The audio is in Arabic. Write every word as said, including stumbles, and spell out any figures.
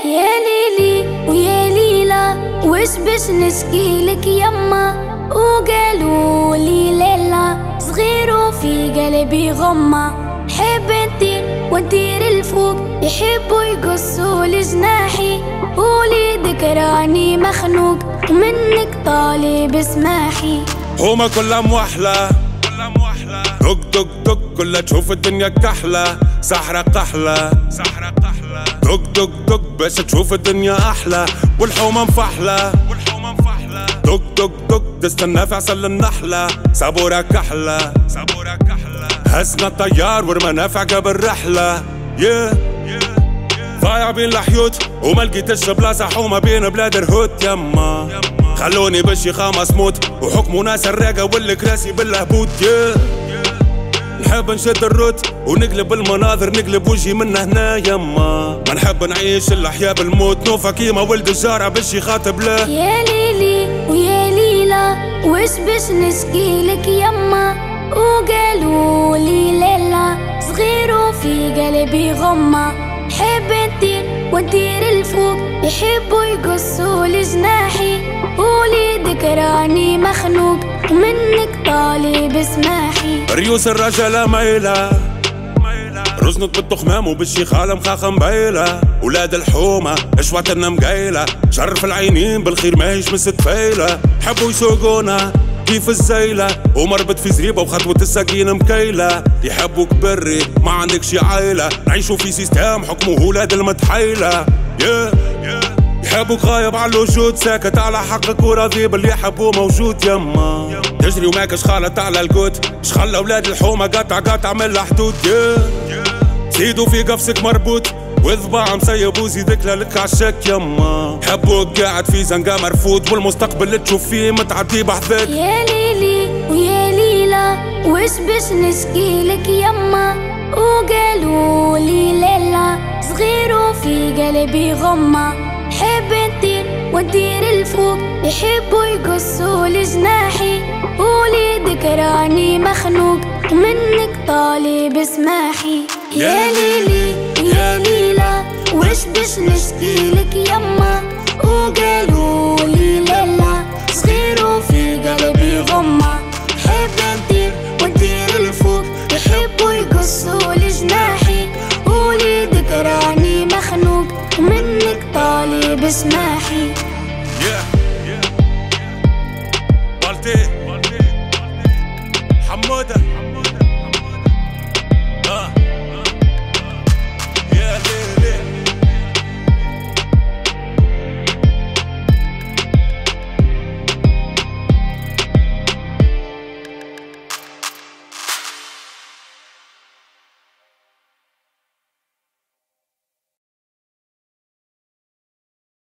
يا ليلي ويا ليلى وش باش نشكيلك يما، وقالوا لي ليلى صغير وفي قلبي غمة، حب نطير وندير الفوق يحبوا يقصوا لجناحي، وليدك راني مخنوق ومنك طالب اسماحي. هما كلها موحلة دق دق دق كلها تشوف الدنيا كحلة، سحرة قحلة سحرة قحلة دق دق دق باش تشوف الدنيا أحلى، والحومة مفحلة والحومة مفحلة دق دق دق تستنى في عسل النحلة، صبورة كحلة صبورة كحلة هزنا الطيار ورمانا في عقب الرحلة. yeah. ضايع بين الحيوت وما لقيتش بلاصة حومة بين بلاد الهوت يما، خلوني بالشيخة مصموت وحكموا ناس الراقة والكراسي بالهبوط. yeah. نحب نشد الروت ونقلب المناظر نقلب وجهي من هنا يما، ما نحب نعيش الأحياء بالموت، نوفا كيما ولد الجارة باش يخاطب له. يا ليلي ويا ليلى وش باش نشكيلك يما، وقالوا لي ليلى صغير وفي قلبي غمة، حب نطير وندير الفوق يحبوا يقصوا لجناحي، وليدك راني مخنوق ومنك طالب اسماحي. ريوس الرجالة مايلة رزنت بالتخمام وبالشيخالة مخاخة مبايلة، ولاد الحومة اشواتنا مقايلة، شرف العينين بالخير ماهيش مست فايلة، حبوا يسوقونا كيف الزيلة ومربط في زريبة وخطوة السكينة مكيلة، يحبوك بري ما عندك شي عايلة، نعيشوا في سيستام حكمه ولاد المتحيلة. yeah. يحبوك غايب على الوجود ساكت على حقك وراضي باللي يحبوه موجود يما، تجري وماكش خالط على الكوت شخلى ولاد الحومة قطع قطع من الحدود. yeah. زيدوا في قفصك مربوط وذباع مسيب وزيدك لك عالشك يما، حبوك قاعد في زنقة مرفوض والمستقبل اللي تشوف فيه متعدي بحذاك. يا ليلي ويا ليلى وش باش نشكيلك يما، وقالوا لي ليلى صغير وفي قلبي غمة، حب نطير وندير الفوق يحبوا يقصوا لجناحي، وليدك راني مخنوق ومنك طالب اسماحي. يا ليلي يا ليلى وش باش نشكيلك يما، وقالوا لي ليلى صغير وفي قلبي غمة، حب نطير وندير الفوق يحبوا يقصوا لجناحي، وليدك راني مخنوق ومنك طالب اسماحي.